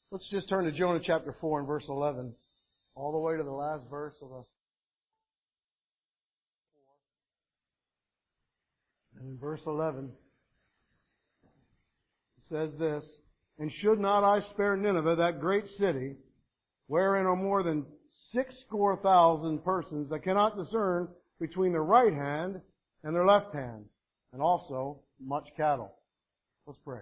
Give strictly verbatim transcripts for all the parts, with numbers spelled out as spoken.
Let's just turn to Jonah chapter four and verse eleven, all the way to the last verse of the And in verse eleven, it says this, "And should not I spare Nineveh, that great city, wherein are more than six score thousand persons that cannot discern between their right hand and their left hand, and also much cattle." Let's pray.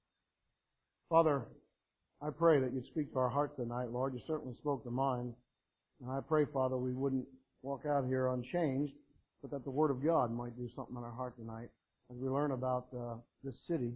Father, I pray that you'd speak to our hearts tonight, Lord. You certainly spoke to mine. And I pray, Father, we wouldn't walk out here unchanged, but that the Word of God might do something in our heart tonight as we learn about uh, this city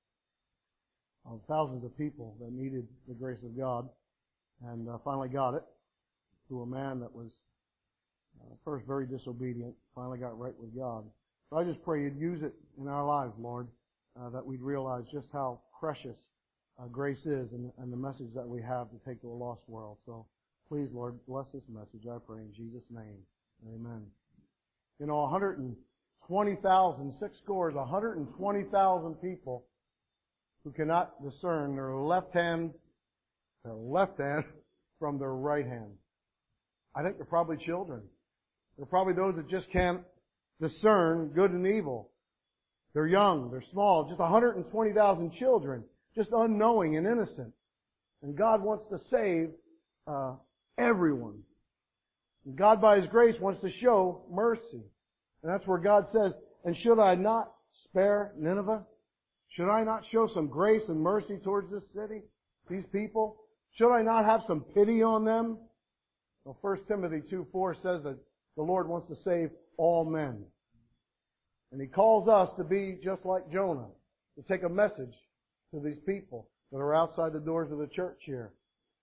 of thousands of people that needed the grace of God and uh, finally got it through a man that was uh, first very disobedient, finally got right with God. So I just pray you'd use it in our lives, Lord, uh, that we'd realize just how precious uh, grace is and, and the message that we have to take to a lost world. So please, Lord, bless this message, I pray in Jesus' name. Amen. You know, one hundred twenty thousand, six scores, one hundred twenty thousand people who cannot discern their left hand, their left hand from their right hand. I think they're probably children. They're probably those that just can't discern good and evil. They're young, they're small, just one hundred twenty thousand children, just unknowing and innocent. And God wants to save uh, everyone. And God, by His grace, wants to show mercy. And that's where God says, "And should I not spare Nineveh? Should I not show some grace and mercy towards this city, these people? Should I not have some pity on them?" Well, First Timothy two four says that the Lord wants to save all men. And He calls us to be just like Jonah, to take a message to these people that are outside the doors of the church here.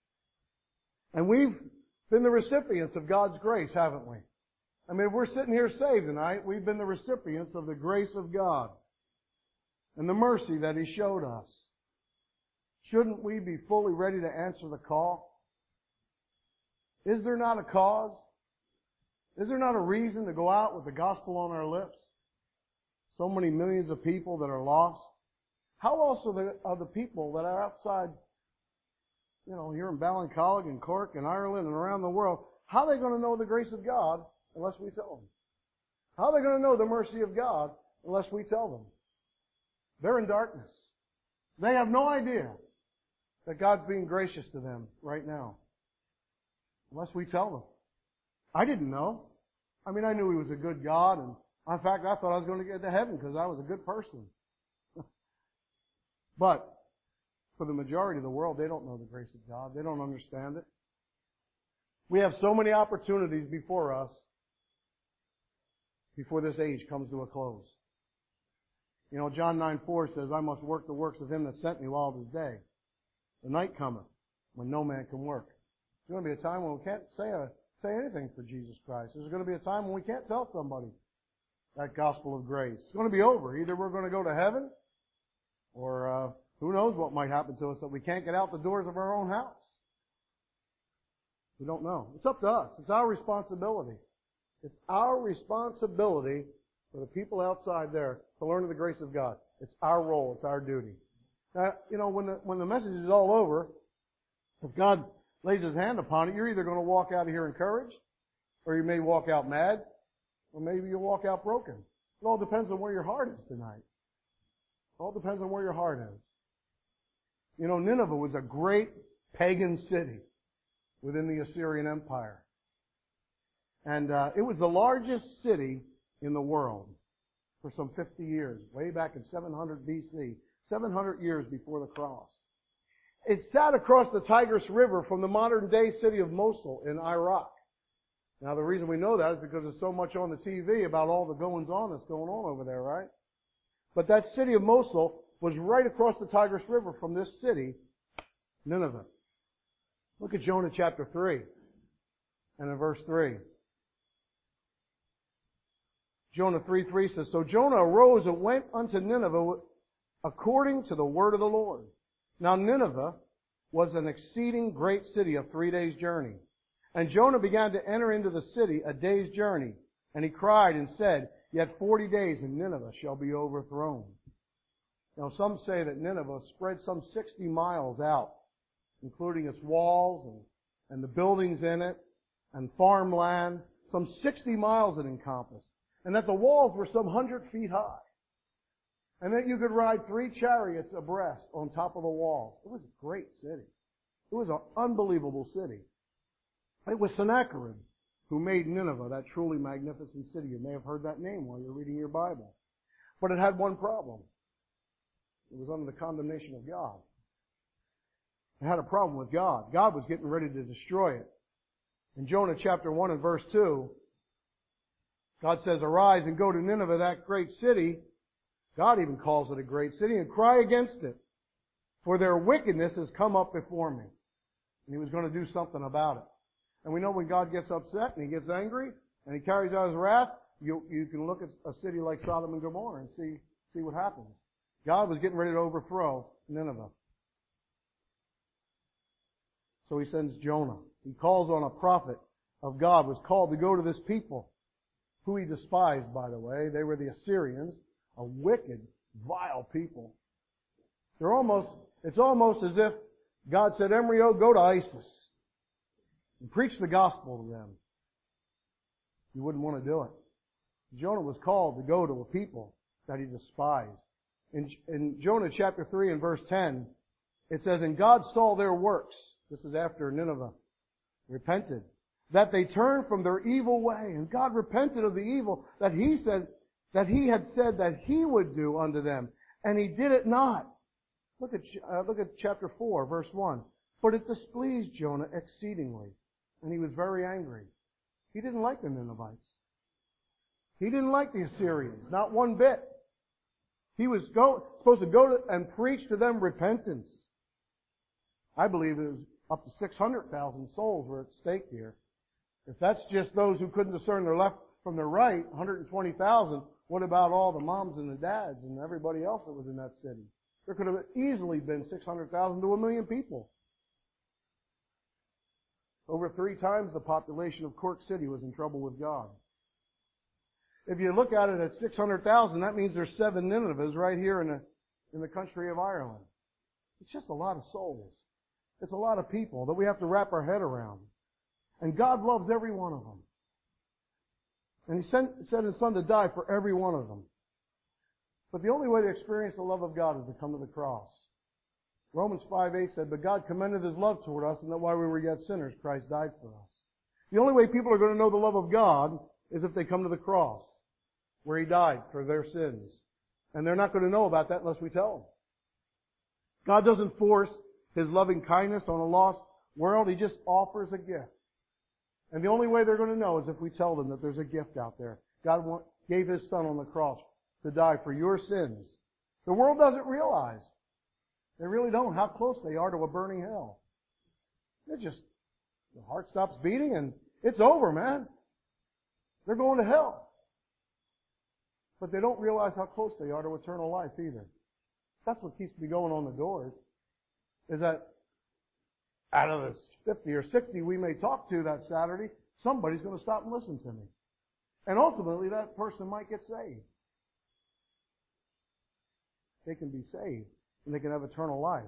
And we've been the recipients of God's grace, haven't we? I mean, if we're sitting here saved tonight, we've been the recipients of the grace of God and the mercy that He showed us. Shouldn't we be fully ready to answer the call? Is there not a cause? Is there not a reason to go out with the gospel on our lips? So many millions of people that are lost. How else are the, are the people that are outside, you know, here in Ballincollig and Cork and Ireland and around the world, how are they going to know the grace of God unless we tell them? How are they going to know the mercy of God unless we tell them? They're in darkness. They have no idea that God's being gracious to them right now unless we tell them. I didn't know. I mean, I knew He was a good God, and in fact, I thought I was going to get to heaven because I was a good person. But for the majority of the world, they don't know the grace of God. They don't understand it. We have so many opportunities before us before this age comes to a close. You know, John nine four says, "I must work the works of Him that sent me while it is day. The night cometh when no man can work." There's going to be a time when we can't say a, say anything for Jesus Christ. There's going to be a time when we can't tell somebody that gospel of grace. It's going to be over. Either we're going to go to heaven, or uh, who knows what might happen to us that we can't get out the doors of our own house. We don't know. It's up to us. It's our responsibility. It's our responsibility for the people outside there to learn of the grace of God. It's our role. It's our duty. Now, you know, when the, when the message is all over, if God lays His hand upon it, you're either going to walk out of here encouraged, or you may walk out mad, or maybe you'll walk out broken. It all depends on where your heart is tonight. It all depends on where your heart is. You know, Nineveh was a great pagan city within the Assyrian Empire. And uh, it was the largest city in the world for some fifty years, way back in seven hundred B C, seven hundred years before the cross. It sat across the Tigris River from the modern-day city of Mosul in Iraq. Now, the reason we know that is because there's so much on the T V about all the goings-on that's going on over there, right? But that city of Mosul was right across the Tigris River from this city, Nineveh. Look at Jonah chapter three and in verse three. Jonah three three says, "So Jonah arose and went unto Nineveh according to the word of the Lord. Now Nineveh was an exceeding great city of three days' journey. And Jonah began to enter into the city a day's journey. And he cried and said, Yet forty days and Nineveh shall be overthrown." Now some say that Nineveh spread some sixty miles out including its walls and, and the buildings in it and farmland, some sixty miles it encompassed, and that the walls were some hundred feet high, and that you could ride three chariots abreast on top of the walls. It was a great city. It was an unbelievable city. It was Sennacherib who made Nineveh that truly magnificent city. You may have heard that name while you're reading your Bible. But it had one problem. It was under the condemnation of God. It had a problem with God. God was getting ready to destroy it. In Jonah chapter one and verse two, God says, "Arise and go to Nineveh, that great city." God even calls it a great city, "and cry against it, for their wickedness has come up before me." And He was going to do something about it. And we know when God gets upset and He gets angry and He carries out His wrath, you, you can look at a city like Sodom and Gomorrah and see, see what happens. God was getting ready to overthrow Nineveh. So He sends Jonah. He calls on a prophet of God, was called to go to this people, who He despised, by the way. They were the Assyrians, a wicked, vile people. They're almost, it's almost as if God said, "Embryo, go to ISIS and preach the gospel to them." You wouldn't want to do it. Jonah was called to go to a people that he despised. In, in Jonah chapter three and verse ten, it says, "And God saw their works," this is after Nineveh repented, "that they turned from their evil way." And God repented of the evil that He said, that He had said that He would do unto them. And He did it not. Look at, uh, look at chapter four, verse one. "But it displeased Jonah exceedingly, and he was very angry." He didn't like the Ninevites. He didn't like the Assyrians, not one bit. He was go, supposed to go to, and preach to them repentance. I believe it was up to six hundred thousand souls were at stake here. If that's just those who couldn't discern their left from their right, one hundred twenty thousand, what about all the moms and the dads and everybody else that was in that city? There could have easily been six hundred thousand to a million people. Over three times the population of Cork City was in trouble with God. If you look at it at six hundred thousand, that means there's seven Ninevehs right here in the, in the country of Ireland. It's just a lot of souls. It's a lot of people that we have to wrap our head around. And God loves every one of them. And He sent, sent His Son to die for every one of them. But the only way to experience the love of God is to come to the cross. Romans five eight said, "But God commended His love toward us, and that while we were yet sinners, Christ died for us." The only way people are going to know the love of God is if they come to the cross, where He died for their sins. And they're not going to know about that unless we tell them. God doesn't force His loving kindness on a lost world. He just offers a gift. And the only way they're going to know is if we tell them that there's a gift out there. God gave His Son on the cross to die for your sins. The world doesn't realize. They really don't how close they are to a burning hell. They're just, the heart stops beating and it's over, man. They're going to hell. But they don't realize how close they are to eternal life either. That's what keeps me going on the doors. Is that out of the fifty or sixty we may talk to that Saturday, somebody's going to stop and listen to me. And ultimately that person might get saved. They can be saved and they can have eternal life.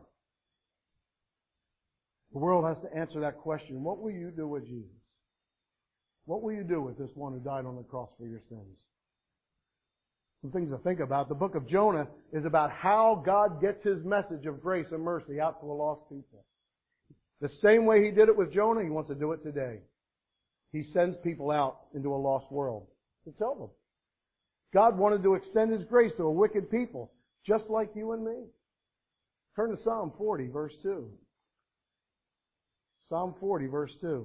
The world has to answer that question. What will you do with Jesus? What will you do with this one who died on the cross for your sins? Some things to think about. The book of Jonah is about how God gets His message of grace and mercy out to a lost people. The same way He did it with Jonah, He wants to do it today. He sends people out into a lost world to tell them. God wanted to extend His grace to a wicked people, just like you and me. Turn to Psalm forty, verse two. Psalm forty, verse two.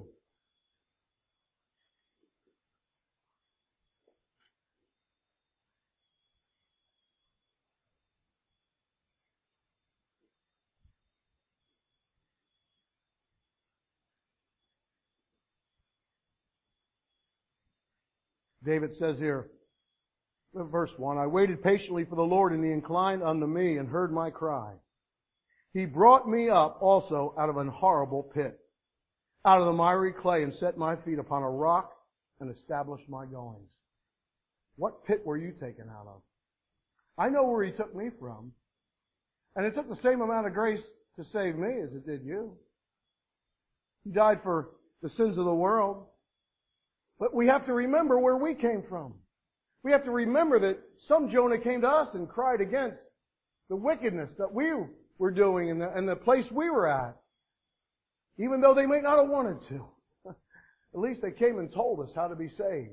David says here, verse one, "I waited patiently for the Lord, and He inclined unto me and heard my cry. He brought me up also out of an horrible pit, out of the miry clay, and set my feet upon a rock and established my goings." What pit were you taken out of? I know where He took me from. And it took the same amount of grace to save me as it did you. He died for the sins of the world. But we have to remember where we came from. We have to remember that some Jonah came to us and cried against the wickedness that we were doing and the, and the place we were at. Even though they may not have wanted to. At least they came and told us how to be saved.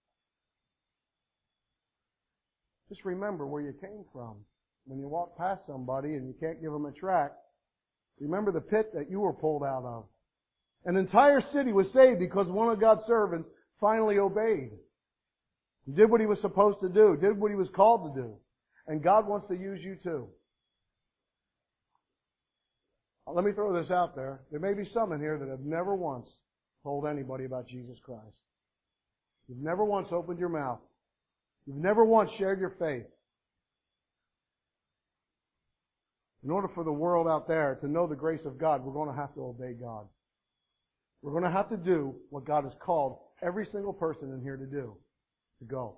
Just remember where you came from. When you walk past somebody and you can't give them a tract, remember the pit that you were pulled out of. An entire city was saved because one of God's servants finally obeyed. He did what he was supposed to do, did what he was called to do. And God wants to use you too. Let me throw this out there. There may be some in here that have never once told anybody about Jesus Christ. You've never once opened your mouth. You've never once shared your faith. In order for the world out there to know the grace of God, we're going to have to obey God. We're going to have to do what God has called every single person in here to do. To go.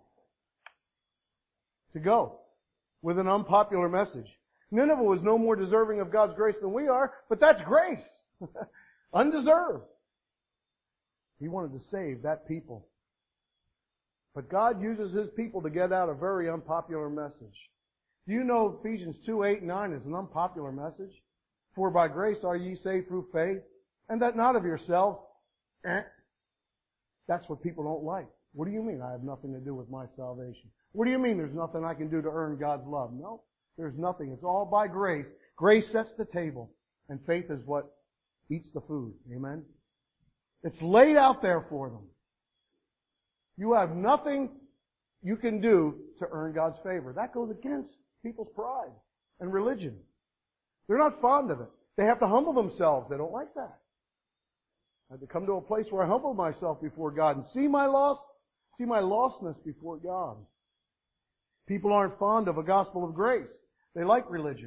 To go. With an unpopular message. Nineveh was no more deserving of God's grace than we are, but that's grace. Undeserved. He wanted to save that people. But God uses His people to get out a very unpopular message. Do you know Ephesians two, eight, and nine is an unpopular message? For by grace are ye saved through faith, and that not of yourselves. Eh. That's what people don't like. What do you mean I have nothing to do with my salvation? What do you mean there's nothing I can do to earn God's love? No, there's nothing. It's all by grace. Grace sets the table, and faith is what eats the food. Amen? It's laid out there for them. You have nothing you can do to earn God's favor. That goes against people's pride and religion. They're not fond of it. They have to humble themselves. They don't like that. I had to come to a place where I humble myself before God and see my loss, see my lostness before God. People aren't fond of a gospel of grace. They like religion.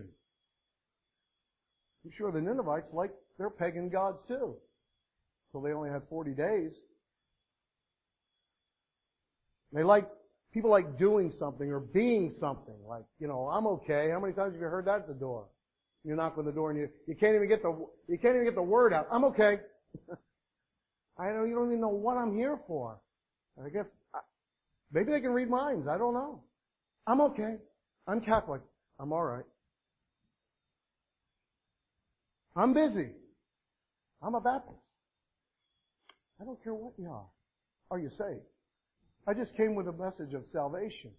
I'm sure the Ninevites like their pagan gods too. So they only had forty days. They like, people like doing something or being something. Like, you know, I'm okay. How many times have you heard that at the door? You knock on the door and you, you can't even get the, you can't even get the word out. I'm okay. I don't, you don't even know what I'm here for. I guess, maybe they can read minds. I don't know. I'm okay. I'm Catholic. I'm alright. I'm busy. I'm a Baptist. I don't care what you are. Are you saved? I just came with a message of salvation.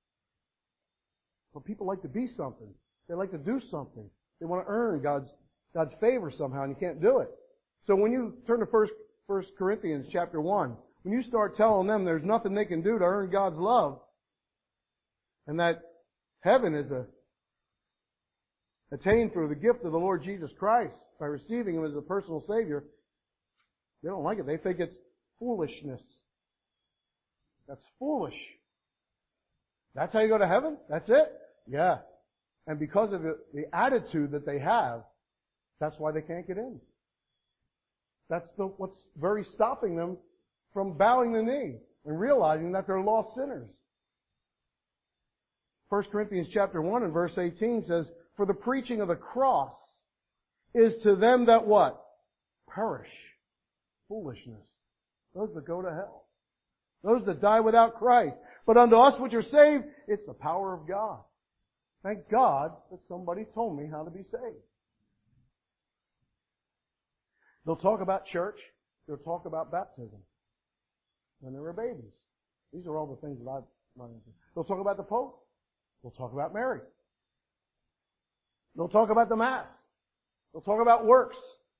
But people like to be something. They like to do something. They want to earn God's, God's favor somehow, and you can't do it. So when you turn to First, First Corinthians chapter one, when you start telling them there's nothing they can do to earn God's love, and that heaven is a, attained through the gift of the Lord Jesus Christ by receiving Him as a personal Savior, they don't like it. They think it's foolishness. That's foolish. That's how you go to heaven? That's it? Yeah. And because of the, the attitude that they have, that's why they can't get in. That's the, what's very stopping them from bowing the knee and realizing that they're lost sinners. First Corinthians chapter one and verse eighteen says, for the preaching of the cross is to them that what? Perish. Foolishness. Those that go to hell. Those that die without Christ. But unto us which are saved, it's the power of God. Thank God that somebody told me how to be saved. They'll talk about church. They'll talk about baptism. When they were babies. These are all the things that I've run into. They'll talk about the Pope. They'll talk about Mary. They'll talk about the Mass. They'll talk about works.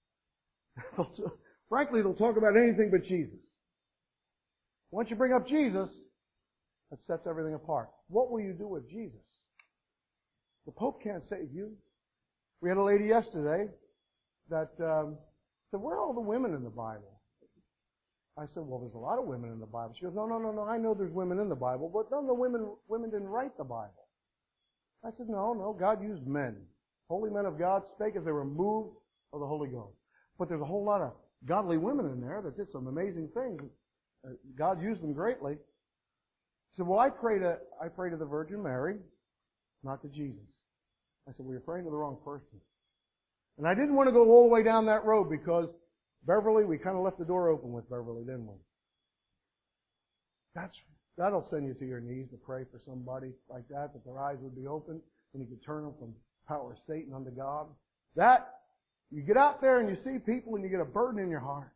Frankly, they'll talk about anything but Jesus. Once you bring up Jesus, that sets everything apart. What will you do with Jesus? The Pope can't save you. We had a lady yesterday that um, said, where are all the women in the Bible? I said, well, there's a lot of women in the Bible. She goes, no, no, no, no, I know there's women in the Bible, but none of the women, women didn't write the Bible. I said, no, no, God used men. Holy men of God spake as they were moved of the Holy Ghost. But there's a whole lot of godly women in there that did some amazing things. Uh, God used them greatly. He said, well, I pray to, I pray to the Virgin Mary, not to Jesus. I said, well, you're praying to the wrong person. And I didn't want to go all the way down that road because Beverly, we kind of left the door open with Beverly, didn't we? That's, that'll send you to your knees to pray for somebody like that, that their eyes would be open and you could turn them from the power of Satan unto God. That, you get out there and you see people and you get a burden in your heart.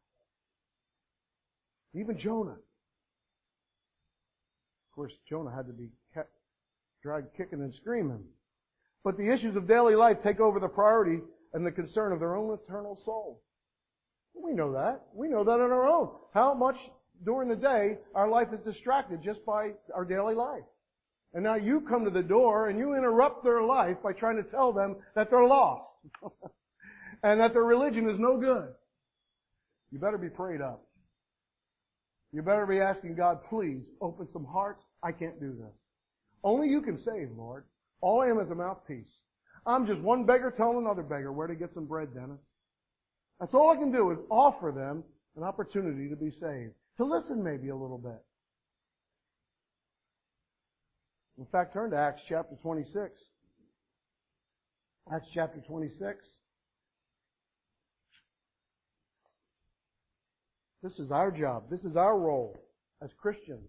Even Jonah. Of course, Jonah had to be kept, dragged kicking and screaming. But the issues of daily life take over the priority and the concern of their own eternal soul. We know that. We know that on our own. How much during the day our life is distracted just by our daily life. And now you come to the door and you interrupt their life by trying to tell them that they're lost. And that their religion is no good. You better be prayed up. You better be asking God, please, open some hearts. I can't do this. Only you can save, Lord. All I am is a mouthpiece. I'm just one beggar telling another beggar where to get some bread, Dennis. That's all I can do is offer them an opportunity to be saved. To listen maybe a little bit. In fact, turn to Acts chapter twenty-six. Acts chapter twenty-six. This is our job. This is our role as Christians.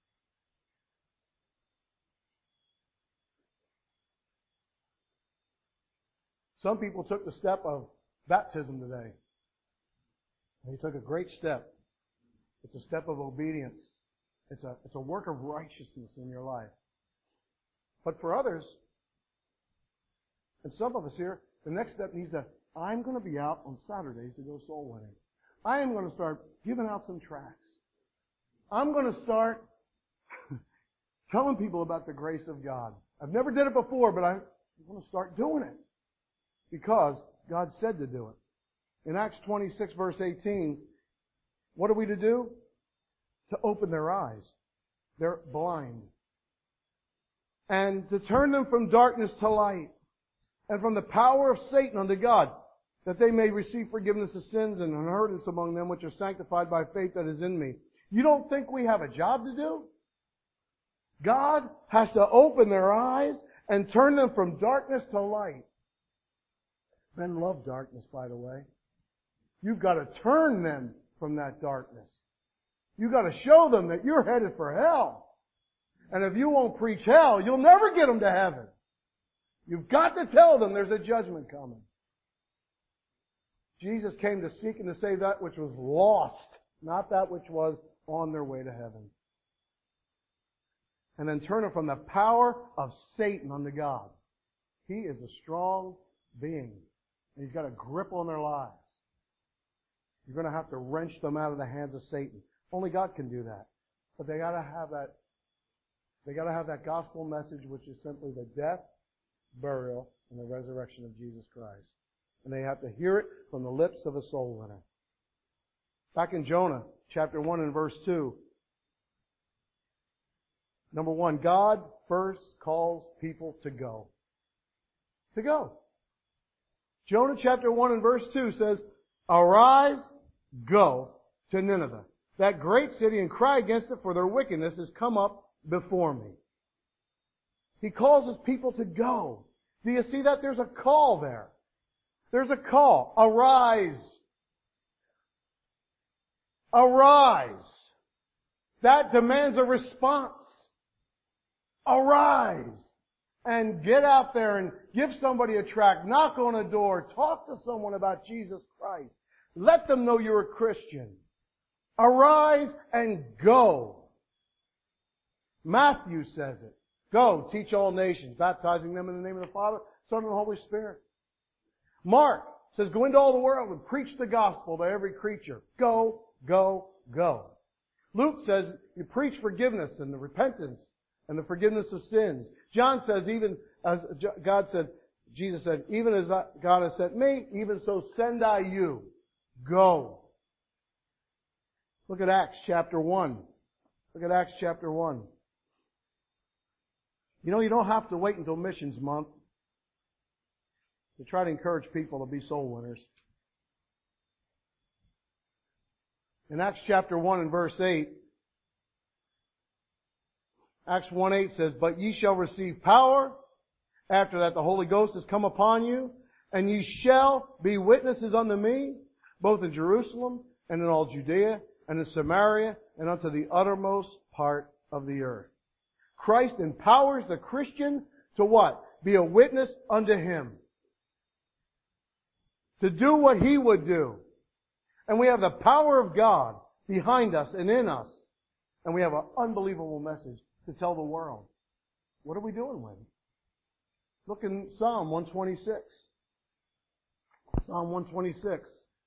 Some people took the step of baptism today. They took a great step. It's a step of obedience. It's a, it's a work of righteousness in your life. But for others, and some of us here, the next step needs to, I'm going to be out on Saturdays to go soul winning. I am going to start giving out some tracts. I'm going to start telling people about the grace of God. I've never did it before, but I'm going to start doing it. Because God said to do it. In Acts twenty-six verse eighteen, what are we to do? To open their eyes. They're blind. And to turn them from darkness to light. And from the power of Satan unto God. That they may receive forgiveness of sins and inheritance among them which are sanctified by faith that is in me. You don't think we have a job to do? God has to open their eyes and turn them from darkness to light. Men love darkness, by the way. You've got to turn them from that darkness. You've got to show them that you're headed for hell. And if you won't preach hell, you'll never get them to heaven. You've got to tell them there's a judgment coming. Jesus came to seek and to save that which was lost, not that which was on their way to heaven. And then turn them from the power of Satan unto God. He is a strong being. And He's got a grip on their lives. You're going to have to wrench them out of the hands of Satan. Only God can do that. But they got to have that, they got to have that gospel message, which is simply the death, burial, and the resurrection of Jesus Christ. And they have to hear it from the lips of a soul winner. Back in Jonah, chapter one and verse two. Number one, God first calls people to go. To go. Jonah chapter one and verse two says, Arise, go to Nineveh, that great city, and cry against it, for their wickedness has come up before me. He calls his people to go. Do you see that? There's a call there. There's a call. Arise. Arise. That demands a response. Arise. And get out there and give somebody a tract. Knock on a door. Talk to someone about Jesus Christ. Let them know you're a Christian. Arise and go. Matthew says it. Go, teach all nations, baptizing them in the name of the Father, Son, and the Holy Spirit. Mark says, go into all the world and preach the gospel to every creature. Go, go, go. Luke says, you preach forgiveness and the repentance and the forgiveness of sins. John says, even as God said, Jesus said, even as God has sent me, even so send I you. Go. Look at Acts chapter one. Look at Acts chapter one. You know, you don't have to wait until missions month to try to encourage people to be soul winners. In Acts chapter one and verse eight, Acts one eight says, But ye shall receive power after that the Holy Ghost has come upon you, and ye shall be witnesses unto me, both in Jerusalem and in all Judea and in Samaria and unto the uttermost part of the earth. Christ empowers the Christian to what? Be a witness unto Him. To do what He would do. And we have the power of God behind us and in us. And we have an unbelievable message to tell the world. What are we doing with it? Look in Psalm one twenty-six. Psalm one twenty-six.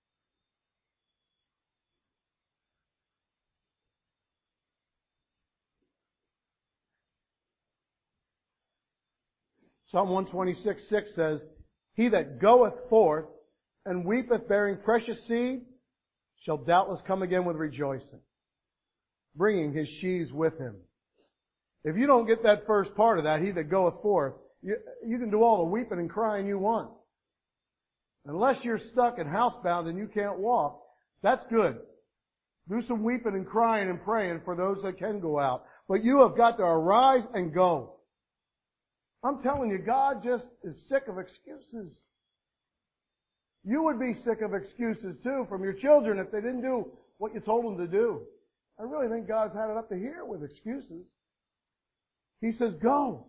Psalm one twenty-six, six says, He that goeth forth and weepeth bearing precious seed shall doubtless come again with rejoicing, bringing his sheaves with him. If you don't get that first part of that, he that goeth forth, you, you can do all the weeping and crying you want. Unless you're stuck and housebound and you can't walk, that's good. Do some weeping and crying and praying for those that can go out. But you have got to arise and go. I'm telling you, God just is sick of excuses. You would be sick of excuses too from your children if they didn't do what you told them to do. I really think God's had it up to here with excuses. He says, go.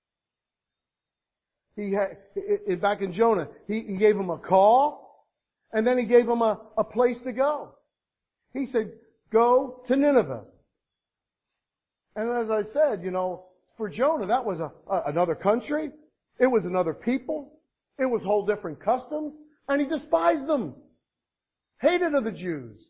He had, it, back in Jonah, he, he gave him a call, and then he gave him a, a place to go. He said, go to Nineveh. And as I said, you know, for Jonah, that was a, a, another country. It was another people. It was whole different customs. And he despised them. Hated of the Jews.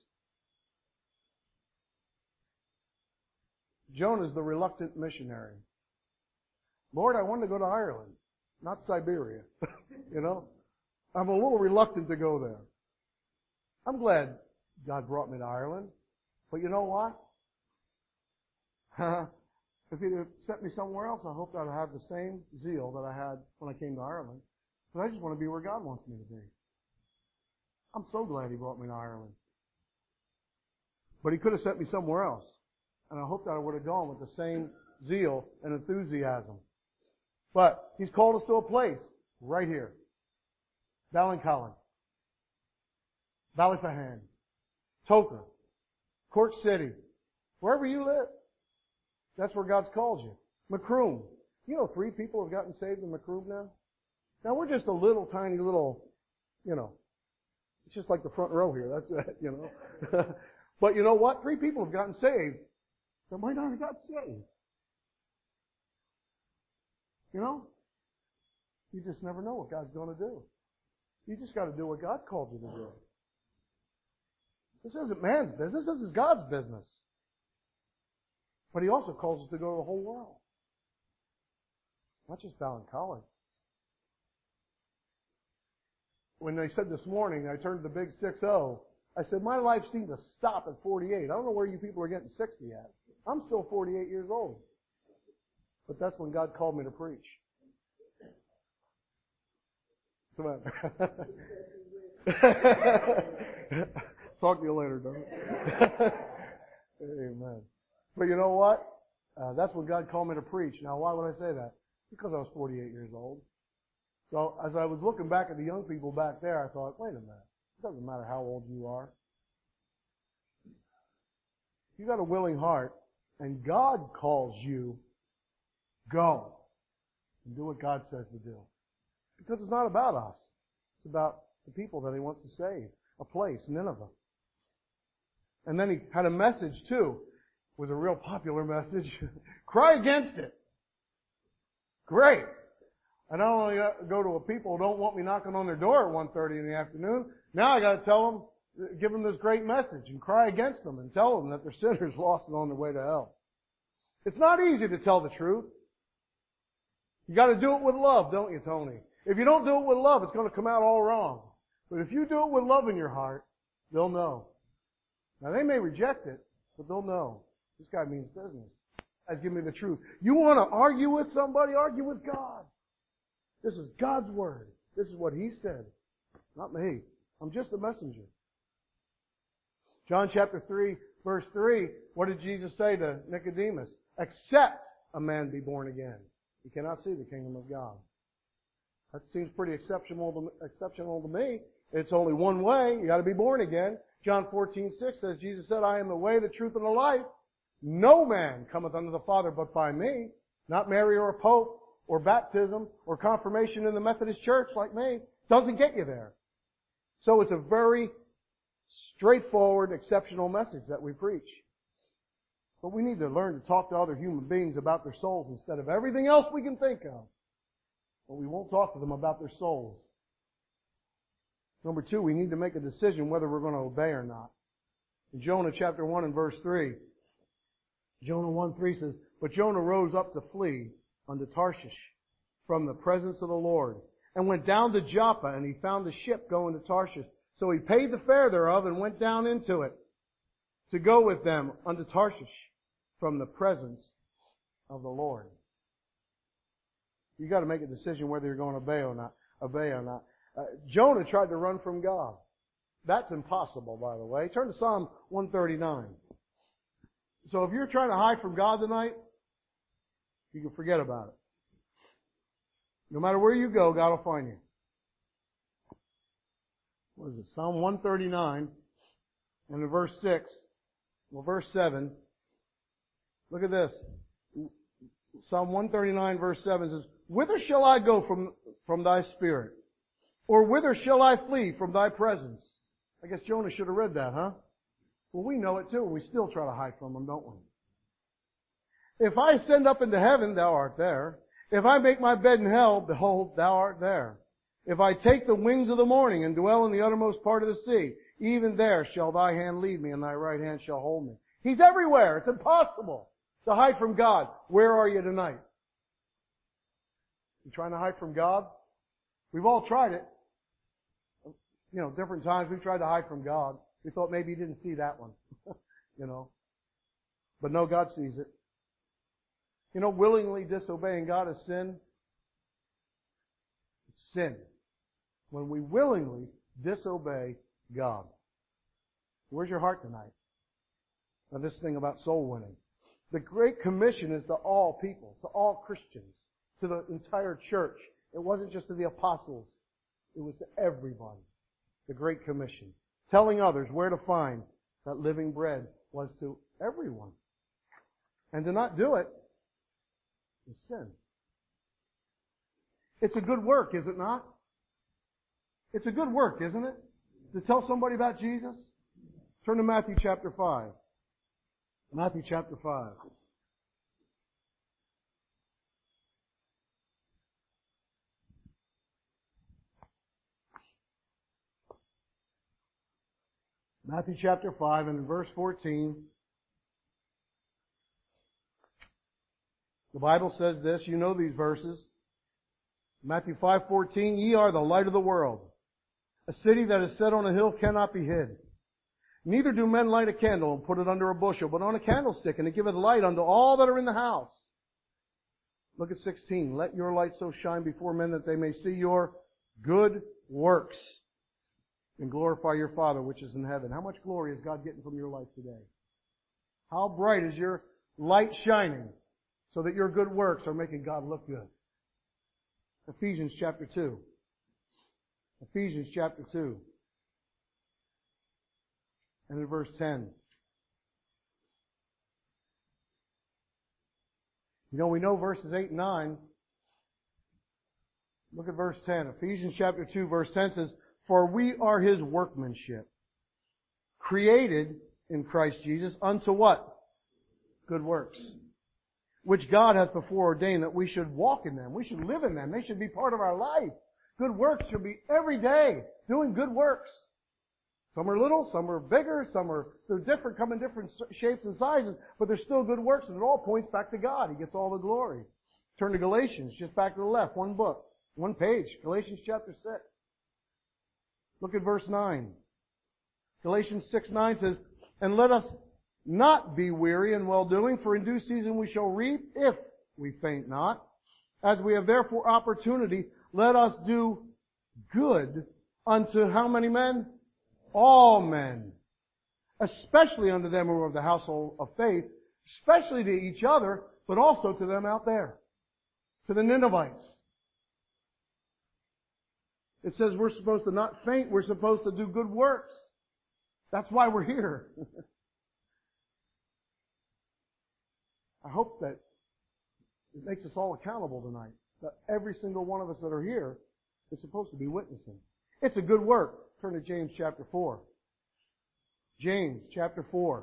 Jonah's the reluctant missionary. Lord, I want to go to Ireland, not Siberia. You know? I'm a little reluctant to go there. I'm glad God brought me to Ireland. But you know what? If He'd have sent me somewhere else, I hoped I'd have the same zeal that I had when I came to Ireland. But I just want to be where God wants me to be. I'm so glad He brought me to Ireland. But He could have sent me somewhere else. And I hoped I would have gone with the same zeal and enthusiasm. But He's called us to a place right here. Ballincollig, Ballyfahan, Toker, Cork City, wherever you live. That's where God's called you. Macroom. You know, three people have gotten saved in Macroom now? Now we're just a little tiny little, you know, it's just like the front row here. That's it, you know. But you know what? Three people have gotten saved that might not have got saved. You know? You just never know what God's going to do. You just got to do what God called you to do. This isn't man's business. This is God's business. But He also calls us to go to the whole world. Not just Ballincollig. When they said this morning, I turned to the big six oh, I said, my life seemed to stop at forty-eight. I don't know where you people are getting sixty at. I'm still forty-eight years old. But that's when God called me to preach. Come on. Talk to you later, Don. Amen. But you know what? Uh, that's when God called me to preach. Now, why would I say that? Because I was forty-eight years old. So as I was looking back at the young people back there, I thought, wait a minute. It doesn't matter how old you are. You got a willing heart, and God calls you, go and do what God says to do. Because it's not about us. It's about the people that He wants to save. A place, Nineveh. And then He had a message too. It was a real popular message. Cry against it. Great. I not only go to a people who don't want me knocking on their door at one thirty in the afternoon, now I got to tell them, give them this great message and cry against them and tell them that they're sinners lost and on their way to hell. It's not easy to tell the truth. You got to do it with love, don't you, Tony? If you don't do it with love, it's going to come out all wrong. But if you do it with love in your heart, they'll know. Now they may reject it, but they'll know. This guy means business. Guys, give me the truth. You want to argue with somebody? Argue with God. This is God's Word. This is what He said. Not me. I'm just a messenger. John chapter three, verse three, what did Jesus say to Nicodemus? Except a man be born again, he cannot see the kingdom of God. That seems pretty exceptional to, exceptional to me. It's only one way. You got to be born again. John fourteen six says, Jesus said, I am the way, the truth, and the life. No man cometh unto the Father but by me. Not Mary or a pope or baptism or confirmation in the Methodist Church like me. Doesn't get you there. So it's a very straightforward, exceptional message that we preach. But we need to learn to talk to other human beings about their souls instead of everything else we can think of. But we won't talk to them about their souls. Number two, we need to make a decision whether we're going to obey or not. In Jonah chapter one and verse three, Jonah one three says, But Jonah rose up to flee unto Tarshish from the presence of the Lord, and went down to Joppa, and he found a ship going to Tarshish. So he paid the fare thereof and went down into it to go with them unto Tarshish from the presence of the Lord. You got to make a decision whether you're going to obey or not. Obey or not. Uh, Jonah tried to run from God. That's impossible, by the way. Turn to Psalm one thirty-nine. So if you're trying to hide from God tonight, you can forget about it. No matter where you go, God will find you. What is it? Psalm one thirty-nine, and in verse six, well, verse seven. Look at this. Psalm one thirty-nine, verse seven says, Whither shall I go from, from thy spirit? Or whither shall I flee from thy presence? I guess Jonah should have read that, huh? Well, we know it too. We still try to hide from him, don't we? If I ascend up into heaven, thou art there. If I make my bed in hell, behold, thou art there. If I take the wings of the morning and dwell in the uttermost part of the sea, even there shall thy hand lead me and thy right hand shall hold me. He's everywhere. It's impossible to hide from God. Where are you tonight? You trying to hide from God? We've all tried it. You know, different times we've tried to hide from God. We thought maybe He didn't see that one. You know. But no, God sees it. You know, willingly disobeying God is sin. It's sin. When we willingly disobey God. Where's your heart tonight? Now this thing about soul winning. The Great Commission is to all people, to all Christians, to the entire church. It wasn't just to the apostles. It was to everybody. The Great Commission. Telling others where to find that living bread was to everyone. And to not do it is sin. It's a good work, is it not? It's a good work, isn't it? To tell somebody about Jesus? Turn to Matthew chapter five. Matthew chapter five. Matthew chapter five and in verse fourteen, the Bible says this, you know these verses. Matthew five fourteen, Ye are the light of the world. A city that is set on a hill cannot be hid. Neither do men light a candle and put it under a bushel, but on a candlestick, and it giveth light unto all that are in the house. Look at sixteen. Let your light so shine before men that they may see your good works and glorify your Father which is in heaven. How much glory is God getting from your life today? How bright is your light shining so that your good works are making God look good? Ephesians chapter two. Ephesians chapter two. And in verse ten. You know, we know verses eight and nine. Look at verse ten. Ephesians chapter two, verse ten says, For we are His workmanship, created in Christ Jesus unto what? Good works, which God hath before ordained that we should walk in them. We should live in them. They should be part of our life. Good works should be every day doing good works. Some are little, some are bigger, some are they're different, come in different shapes and sizes, but they're still good works, and it all points back to God. He gets all the glory. Turn to Galatians, just back to the left, one book, one page, Galatians chapter six. Look at verse nine. Galatians six nine says, And let us not be weary in well-doing, for in due season we shall reap if we faint not. As we have therefore opportunity, let us do good unto how many men? All men. Especially unto them who are of the household of faith, especially to each other, but also to them out there. To the Ninevites. It says we're supposed to not faint. We're supposed to do good works. That's why we're here. I hope that it makes us all accountable tonight. That every single one of us that are here is supposed to be witnessing. It's a good work. Turn to James chapter four. James chapter four.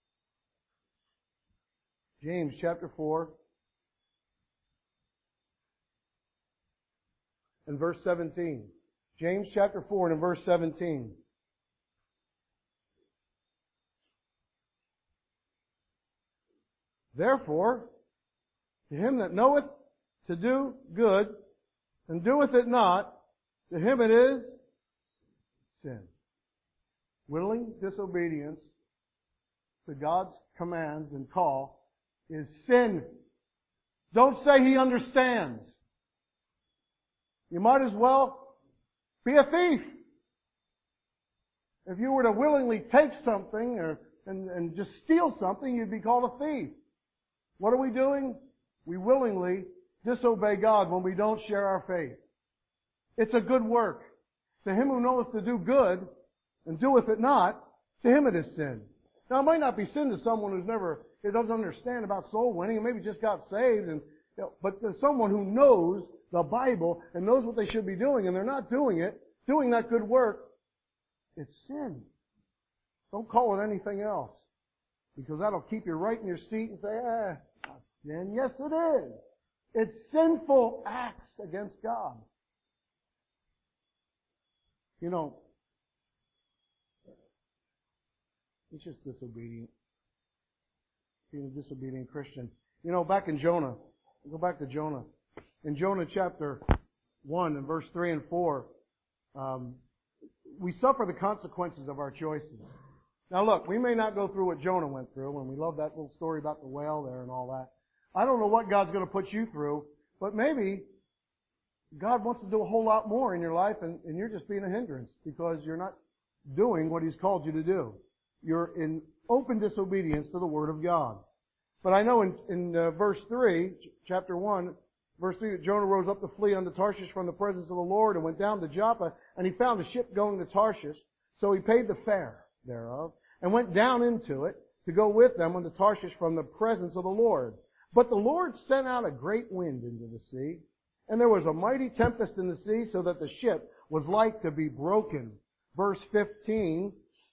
James chapter four. And verse seventeen. James chapter four and in verse seventeen. Therefore, to him that knoweth to do good, and doeth it not, to him it is sin. Willing disobedience to God's commands and call is sin. Don't say he understands. You might as well be a thief. If you were to willingly take something or and, and just steal something, you'd be called a thief. What are we doing? We willingly disobey God when we don't share our faith. It's a good work. To him who knoweth to do good and doeth it not, to him it is sin. Now it might not be sin to someone who's never, who doesn't understand about soul winning and maybe just got saved, and you know, but to someone who knows the Bible and knows what they should be doing and they're not doing it, doing that good work, it's sin. Don't call it anything else. Because that'll keep you right in your seat and say, ah, sin. Yes, it is. It's sinful acts against God. You know, it's just disobedient. Being a disobedient Christian. You know, back in Jonah, go back to Jonah. In Jonah chapter one and verse three and four, um, we suffer the consequences of our choices. Now look, we may not go through what Jonah went through, and we love that little story about the whale there and all that. I don't know what God's going to put you through, but maybe God wants to do a whole lot more in your life, and, and you're just being a hindrance because you're not doing what He's called you to do. You're in open disobedience to the Word of God. But I know in, in uh, verse three, chapter one, verse three, that Jonah rose up to flee unto Tarshish from the presence of the Lord and went down to Joppa, and he found a ship going to Tarshish, so he paid the fare thereof, and went down into it to go with them unto Tarshish from the presence of the Lord. But the Lord sent out a great wind into the sea, and there was a mighty tempest in the sea, so that the ship was like to be broken. Verse fifteen,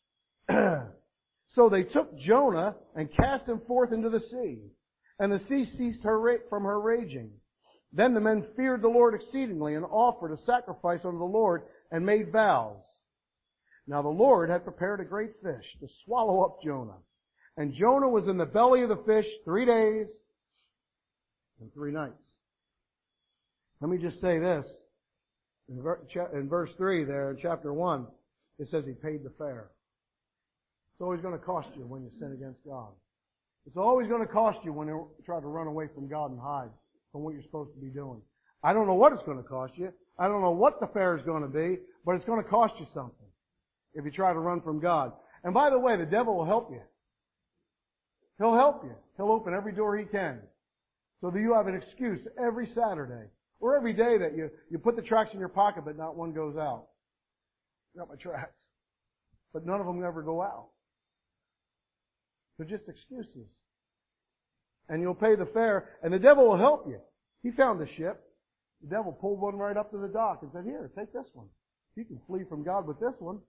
so they took Jonah and cast him forth into the sea, and the sea ceased her ra- from her raging. Then the men feared the Lord exceedingly, and offered a sacrifice unto the Lord, and made vows. Now the Lord had prepared a great fish to swallow up Jonah. And Jonah was in the belly of the fish three days and three nights. Let me just say this. In, ver- in verse three there, in chapter one, it says he paid the fare. It's always going to cost you when you sin against God. It's always going to cost you when you try to run away from God and hide from what you're supposed to be doing. I don't know what it's going to cost you. I don't know what the fare is going to be, but it's going to cost you something if you try to run from God. And by the way, the devil will help you. He'll help you. He'll open every door he can so that you have an excuse every Saturday or every day that you, you put the tracts in your pocket but not one goes out. Got my tracts. But none of them ever go out. They're just excuses. And you'll pay the fare, and the devil will help you. He found the ship. The devil pulled one right up to the dock and said, here, take this one. You can flee from God with this one.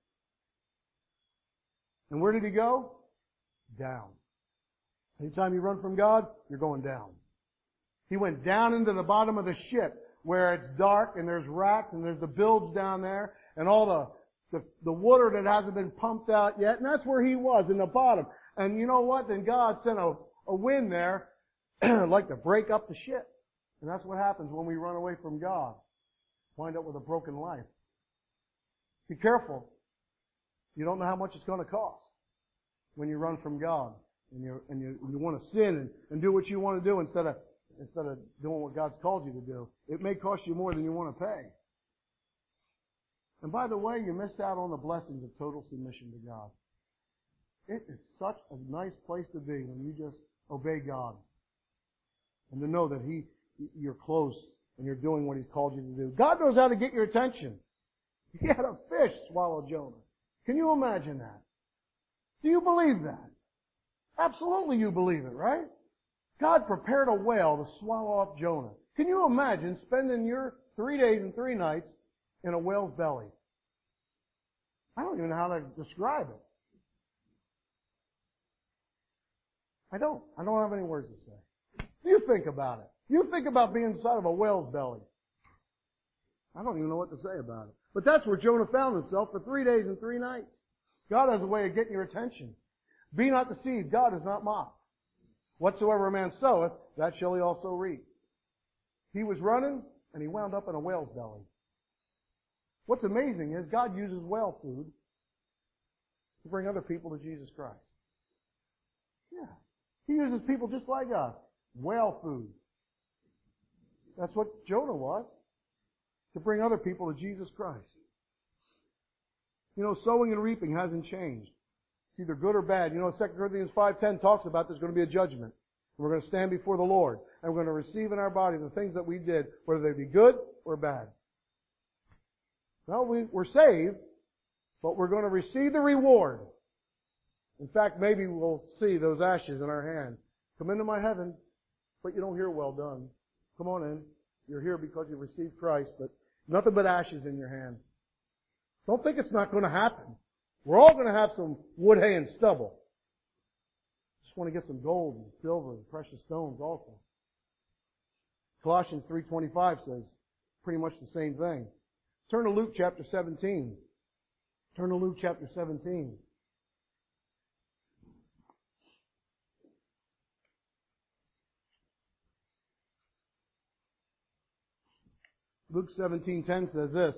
And where did he go? Down. Anytime you run from God, you're going down. He went down into the bottom of the ship where it's dark and there's rats and there's the bilge down there and all the, the, the water that hasn't been pumped out yet. And that's where he was, in the bottom. And you know what? Then God sent a, a wind there like to break up the ship. And that's what happens when we run away from God. Wind up with a broken life. Be careful. You don't know how much it's going to cost when you run from God and you and you, you want to sin and, and do what you want to do instead of instead of doing what God's called you to do. It may cost you more than you want to pay. And by the way, you missed out on the blessings of total submission to God. It is such a nice place to be when you just obey God and to know that He you're close and you're doing what He's called you to do. God knows how to get your attention. He had a fish swallow Jonah. Can you imagine that? Do you believe that? Absolutely you believe it, right? God prepared a whale to swallow up Jonah. Can you imagine spending your three days and three nights in a whale's belly? I don't even know how to describe it. I don't. I don't have any words to say. You think about it. You think about being inside of a whale's belly. I don't even know what to say about it. But that's where Jonah found himself for three days and three nights. God has a way of getting your attention. Be not deceived. God is not mocked. Whatsoever a man soweth, that shall he also reap. He was running, and he wound up in a whale's belly. What's amazing is God uses whale food to bring other people to Jesus Christ. Yeah. He uses people just like us. Whale food. That's what Jonah was. To bring other people to Jesus Christ. You know, sowing and reaping hasn't changed. It's either good or bad. You know, Second Corinthians five ten talks about there's going to be a judgment. We're going to stand before the Lord. And we're going to receive in our body the things that we did, whether they be good or bad. Well, we, we're saved, but we're going to receive the reward. In fact, maybe we'll see those ashes in our hand. Come into my heaven, but you don't hear well done. Come on in. You're here because you received Christ, but nothing but ashes in your hand. Don't think it's not going to happen. We're all going to have some wood, hay, and stubble. Just want to get some gold and silver and precious stones also. Colossians three twenty-five says pretty much the same thing. Turn to Luke chapter seventeen. Turn to Luke chapter seventeen. Luke seventeen ten says this.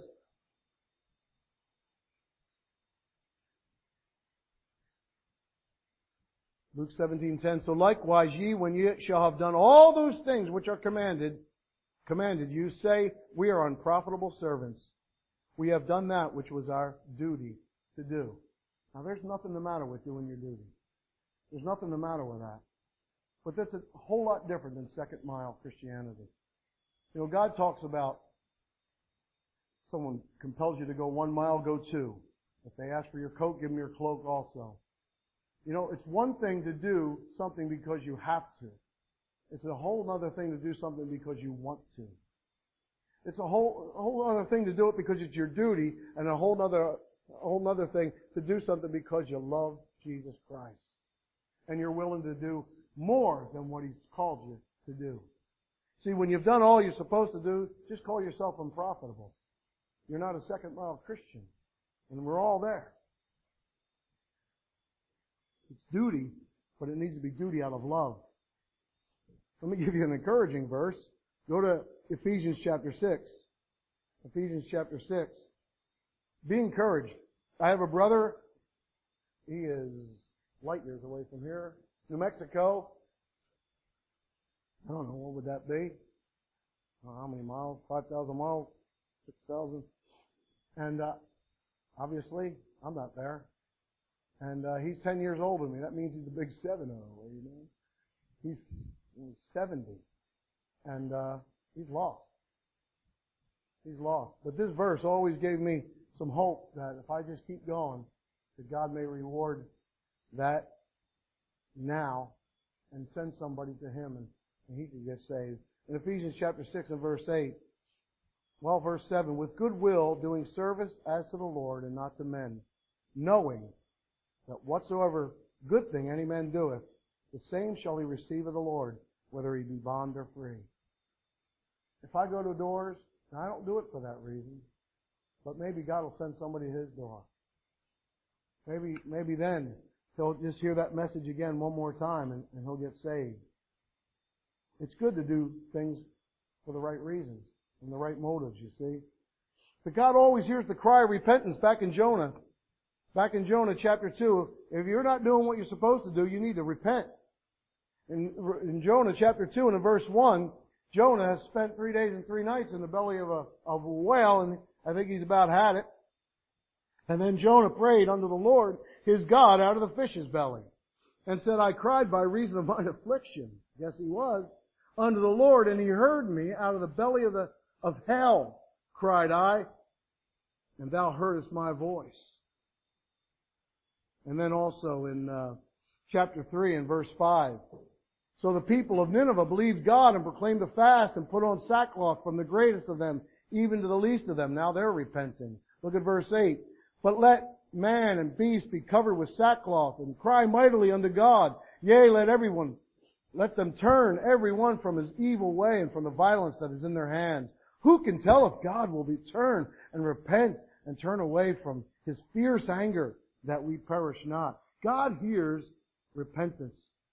Luke seventeen ten. So likewise ye, when ye shall have done all those things which are commanded, commanded you, say, we are unprofitable servants. We have done that which was our duty to do. Now there's nothing the matter with doing your duty. There's nothing the matter with that. But that's a whole lot different than second mile Christianity. You know, God talks about someone compels you to go one mile, go two. If they ask for your coat, give them your cloak also. You know, it's one thing to do something because you have to. It's a whole other thing to do something because you want to. It's a whole, a whole other thing to do it because it's your duty, and a whole other, a whole other thing to do something because you love Jesus Christ. And you're willing to do more than what He's called you to do. See, when you've done all you're supposed to do, just call yourself unprofitable. You're not a second mile Christian. And we're all there. It's duty, but it needs to be duty out of love. Let me give you an encouraging verse. Go to Ephesians chapter six. Ephesians chapter six. Be encouraged. I have a brother. He is light years away from here. New Mexico. I don't know, what would that be? I don't know how many miles? five thousand miles? six thousand? And uh, obviously, I'm not there. And uh, he's ten years older than me. That means he's a big seven oh, you know. He's, he's seventy. And uh, he's lost. He's lost. But this verse always gave me some hope that if I just keep going, that God may reward that now and send somebody to Him and, and he can get saved. In Ephesians chapter six and verse eight, well, verse seven, with good will doing service as to the Lord and not to men, knowing that whatsoever good thing any man doeth, the same shall he receive of the Lord, whether he be bond or free. If I go to doors, and I don't do it for that reason, but maybe God will send somebody to His door. Maybe, maybe then he'll just hear that message again one more time and, and he'll get saved. It's good to do things for the right reasons and the right motives, you see. But God always hears the cry of repentance back in Jonah. Back in Jonah chapter two, if you're not doing what you're supposed to do, you need to repent. In, in Jonah chapter two and in verse one, Jonah has spent three days and three nights in the belly of a, of a whale, and I think he's about had it. And then Jonah prayed unto the Lord, his God, out of the fish's belly, and said, I cried by reason of mine affliction. Yes, he was. Unto the Lord, and He heard me out of the belly of the of hell, cried I. and thou heardest my voice. And then also in uh, chapter three and verse five. So the people of Nineveh believed God and proclaimed a fast and put on sackcloth from the greatest of them even to the least of them. Now they're repenting. Look at verse eight. But let man and beast be covered with sackcloth and cry mightily unto God. Yea, let everyone, let them turn every one from his evil way and from the violence that is in their hands. Who can tell if God will return and repent and turn away from His fierce anger that we perish not? God hears repentance.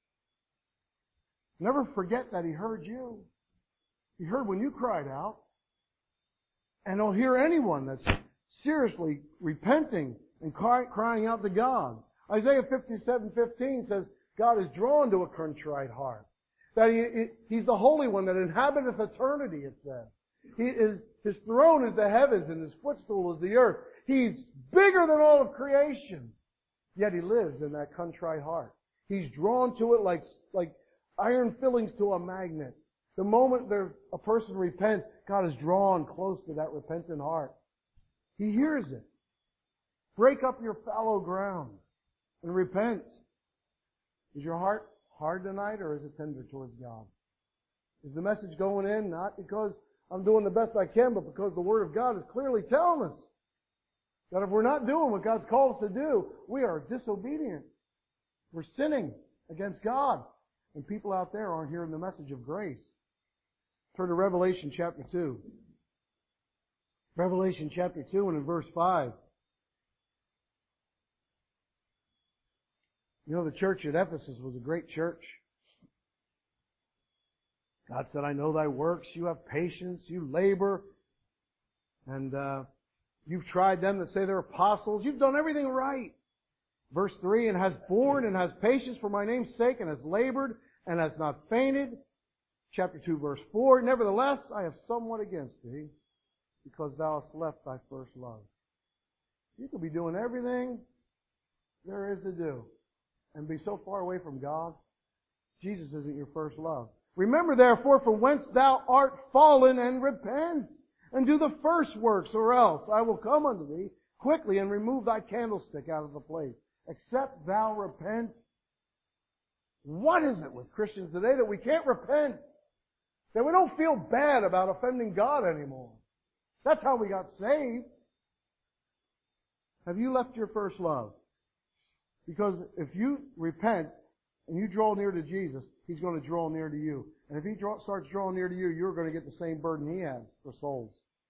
Never forget that He heard you. He heard when you cried out. And He'll hear anyone that's seriously repenting and cry, crying out to God. Isaiah fifty-seven fifteen says, God is drawn to a contrite heart. That he, He's the Holy One that inhabiteth eternity, it says. He is, His throne is the heavens and His footstool is the earth. He's bigger than all of creation. Yet He lives in that contrite heart. He's drawn to it like, like iron fillings to a magnet. The moment there, a person repents, God is drawn close to that repentant heart. He hears it. Break up your fallow ground and repent. Is your heart hard tonight or is it tender towards God? Is the message going in not because I'm doing the best I can, but because the Word of God is clearly telling us that if we're not doing what God's called us to do, we are disobedient. We're sinning against God. And people out there aren't hearing the message of grace. Turn to Revelation chapter two. Revelation chapter two and in verse five. You know, the church at Ephesus was a great church. God said, I know thy works. You have patience. You labor. And uh, you've tried them that say they're apostles. You've done everything right. Verse three, and has borne and has patience for my name's sake and has labored and has not fainted. Chapter two, verse four, nevertheless, I have somewhat against thee because thou hast left thy first love. You could be doing everything there is to do and be so far away from God. Jesus isn't your first love. Remember therefore from whence thou art fallen and repent and do the first works, or else I will come unto thee quickly and remove thy candlestick out of the place, except thou repent. What is it with Christians today that we can't repent? That we don't feel bad about offending God anymore. That's how we got saved. Have you left your first love? Because if you repent and you draw near to Jesus, He's going to draw near to you. And if He draw, starts drawing near to you, you're going to get the same burden He has for souls.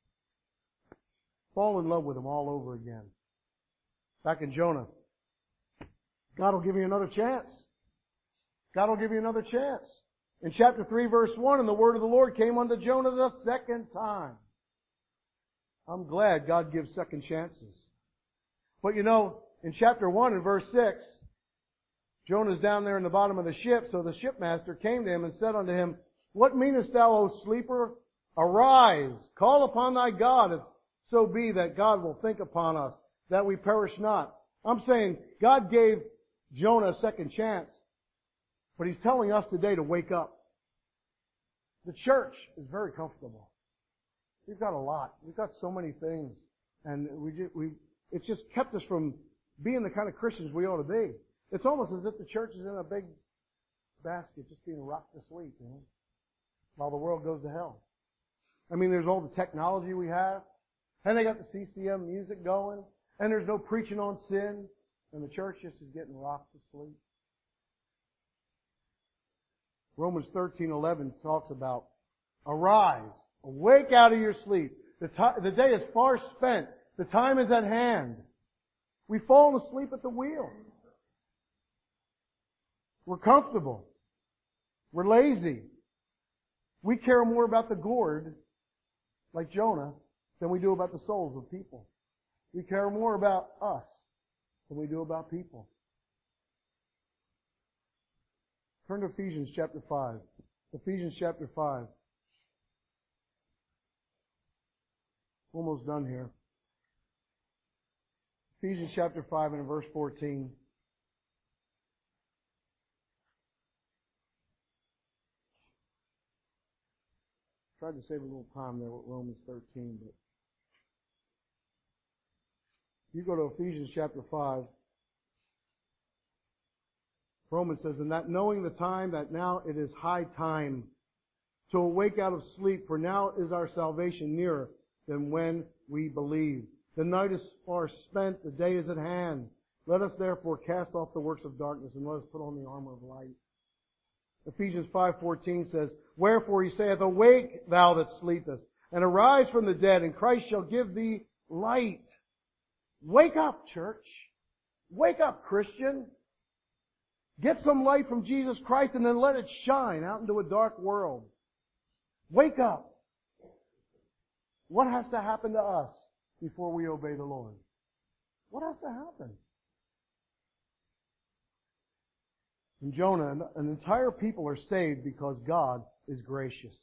Fall in love with Him all over again. Back in Jonah, God will give you another chance. God will give you another chance. In chapter three, verse one, and the word of the Lord came unto Jonah the second time. I'm glad God gives second chances. But you know, in chapter one and verse six, Jonah's down there in the bottom of the ship, so the shipmaster came to him and said unto him, What meanest thou, O sleeper? Arise, call upon thy God, if so be that God will think upon us, that we perish not. I'm saying God gave Jonah a second chance, but He's telling us today to wake up. The church is very comfortable. We've got a lot. We've got so many things, and we just, we it's just kept us from being the kind of Christians we ought to be. It's almost as if the church is in a big basket just being rocked to sleep, you know, while the world goes to hell. I mean, there's all the technology we have, and they got the C C M music going, and there's no preaching on sin, and the church just is getting rocked to sleep. Romans thirteen eleven talks about, Arise, awake out of your sleep. The, t- the day is far spent. The time is at hand. We've fallen asleep at the wheel. We're comfortable. We're lazy. We care more about the gourd, like Jonah, than we do about the souls of people. We care more about us than we do about people. Turn to Ephesians chapter five. Ephesians chapter five. Almost done here. Ephesians chapter five and verse fourteen. Tried to save a little time there with Romans thirteen, but You go to Ephesians chapter five. Romans says, and that knowing the time, that now it is high time to awake out of sleep, for now is our salvation nearer than when we believed. The night is far spent, the day is at hand. Let us therefore cast off the works of darkness and let us put on the armor of light. Ephesians five fourteen says, wherefore he saith, awake thou that sleepest, and arise from the dead, and Christ shall give thee light. Wake up, church. Wake up, Christian. Get some light from Jesus Christ and then let it shine out into a dark world. Wake up. What has to happen to us before we obey the Lord? What has to happen? In Jonah, an entire people are saved because God is gracious.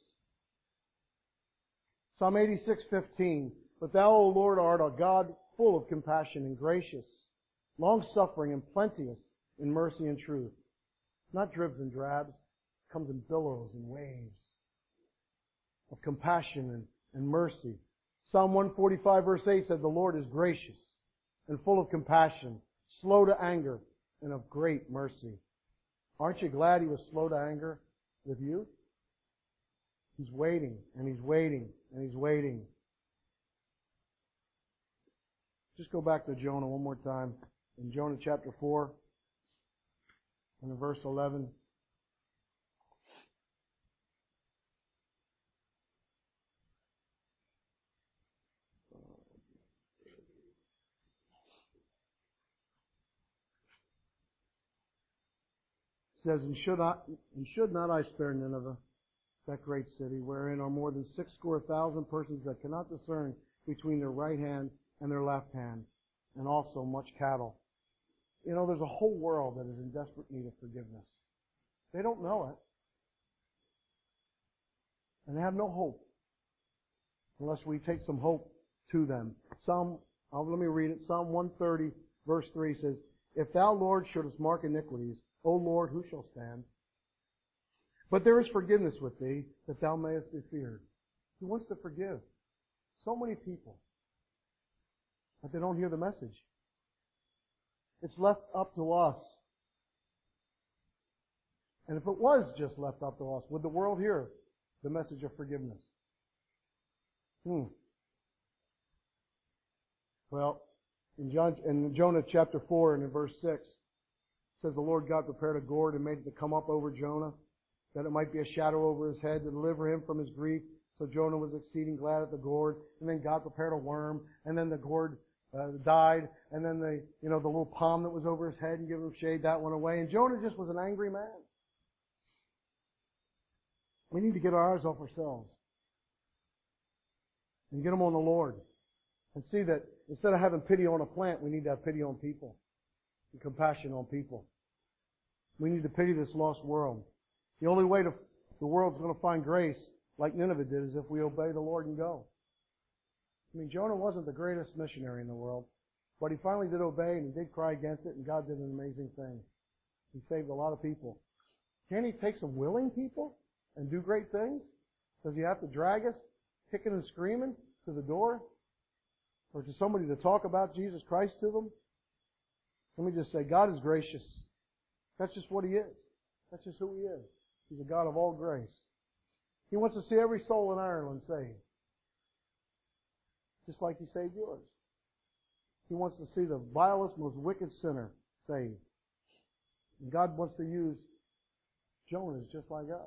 Psalm eighty-six fifteen. But thou, O Lord, art a God full of compassion and gracious, long-suffering and plenteous in mercy and truth. Not dribs and drabs. It comes in billows and waves of compassion and, and mercy. Psalm one forty-five verse eight said, the Lord is gracious and full of compassion, slow to anger, and of great mercy. Aren't you glad He was slow to anger with you? He's waiting, and He's waiting, and He's waiting. Just go back to Jonah one more time. In Jonah chapter four, and in verse eleven. It says, and should, I, and should not I spare Nineveh, that great city, wherein are more than six score thousand persons that cannot discern between their right hand and their left hand, and also much cattle. You know, there's a whole world that is in desperate need of forgiveness. They don't know it. And they have no hope unless we take some hope to them. Psalm, oh, let me read it. Psalm one thirty, verse three says, if thou, Lord, shouldest mark iniquities, O Lord, who shall stand? But there is forgiveness with thee, that thou mayest be feared. He wants to forgive so many people, but they don't hear the message. It's left up to us. And if it was just left up to us, would the world hear the message of forgiveness? Hmm. Well, in, John, in Jonah chapter four and in verse six, it says the Lord God prepared a gourd and made it to come up over Jonah, that it might be a shadow over his head to deliver him from his grief. So Jonah was exceeding glad at the gourd. And then God prepared a worm, and then the gourd uh, died, and then the you know the little palm that was over his head and gave him shade, that went away. And Jonah just was an angry man. We need to get our eyes off ourselves and get them on the Lord, and see that instead of having pity on a plant, we need to have pity on people and compassion on people. We need to pity this lost world. The only way to, the world's going to find grace, like Nineveh did, is if we obey the Lord and go. I mean, Jonah wasn't the greatest missionary in the world, but he finally did obey, and he did cry against it, and God did an amazing thing. He saved a lot of people. Can He take some willing people and do great things? Does He have to drag us, kicking and screaming, to the door? Or to somebody to talk about Jesus Christ to them? Let me just say, God is gracious. That's just what He is. That's just who He is. He's a God of all grace. He wants to see every soul in Ireland saved, just like He saved yours. He wants to see the vilest, most wicked sinner saved. And God wants to use Jonahs just like us.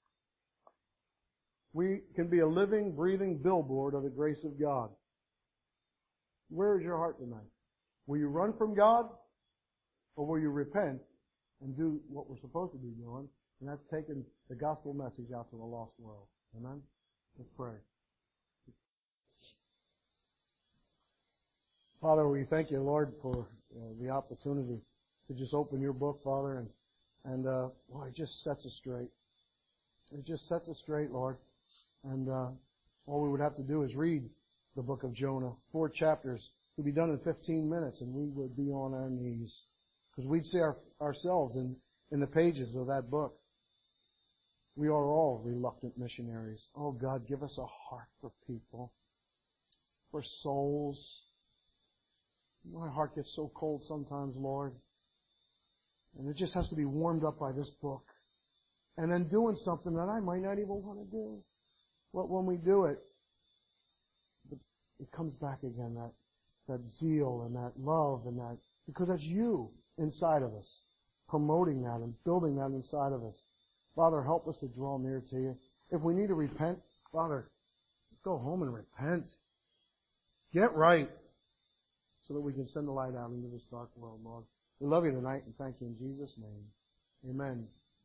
We can be a living, breathing billboard of the grace of God. Where is your heart tonight? Will you run from God, or will you repent and do what we're supposed to be doing? And that's taking the gospel message out to the lost world. Amen? Let's pray. Father, we thank You, Lord, for uh, the opportunity to just open Your book, Father, and and uh, well, it just sets us straight. It just sets us straight, Lord. And uh, all we would have to do is read the book of Jonah, four chapters. It would be done in fifteen minutes, and we would be on our knees because we'd see our, ourselves in in the pages of that book. We are all reluctant missionaries. Oh, God, give us a heart for people, for souls. My heart gets so cold sometimes, Lord. And it just has to be warmed up by this book. And then doing something that I might not even want to do. But when we do it, it comes back again, that, that zeal and that love and that, because that's you inside of us, promoting that and building that inside of us. Father, help us to draw near to you. If we need to repent, Father, go home and repent. Get right so that we can send the light out into this dark world, Lord. We love you tonight and thank you in Jesus' name. Amen.